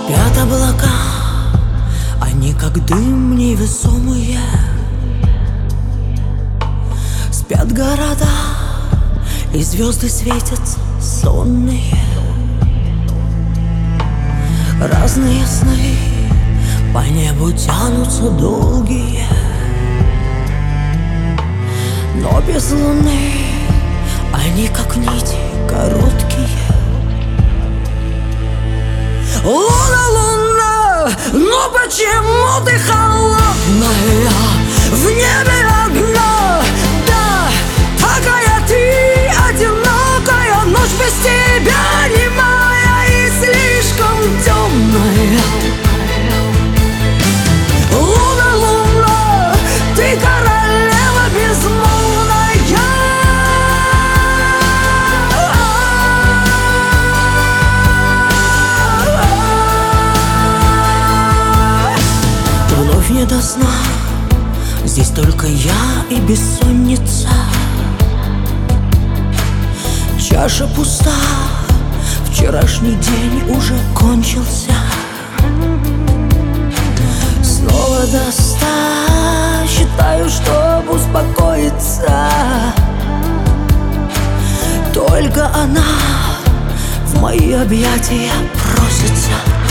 Спят облака, они как дым невесомые. Спят города, и звезды светятся сонные. Разные сны по небу тянутся долгие, но без луны они как нити короткие. Луна, луна, ну почему ты холодная? В небе одна, да, такая ты одинокая. Ночь без тебя немая и слишком темная. Луна, луна, ты королева безмолвная. Вновь не до сна, здесь только я и бессонница. Чаша пуста, вчерашний день уже кончился. Снова до 100 считаю, чтобы успокоиться. Только она в мои объятия просится.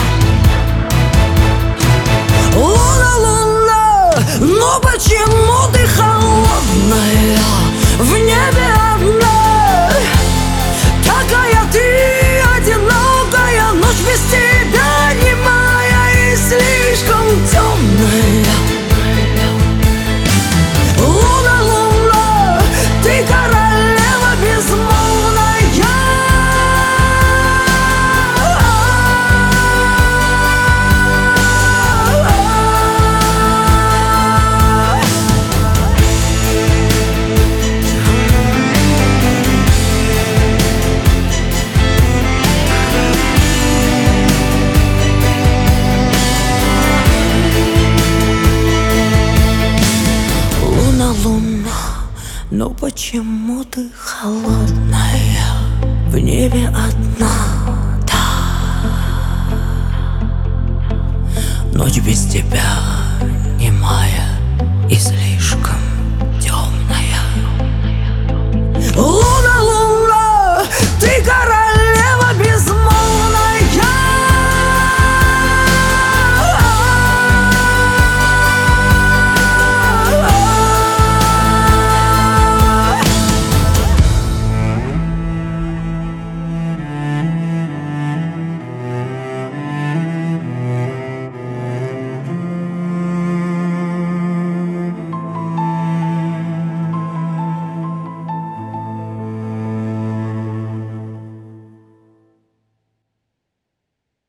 Луна, луна, ну почему ты холодная? В небе одна, такая ты одинокая. Ночь без тебя немая и слишком темная. Луна, луна, ты королева безмолвная. Луна, ну почему ты холодная? В небе одна, да. Ночь без тебя немая и слишком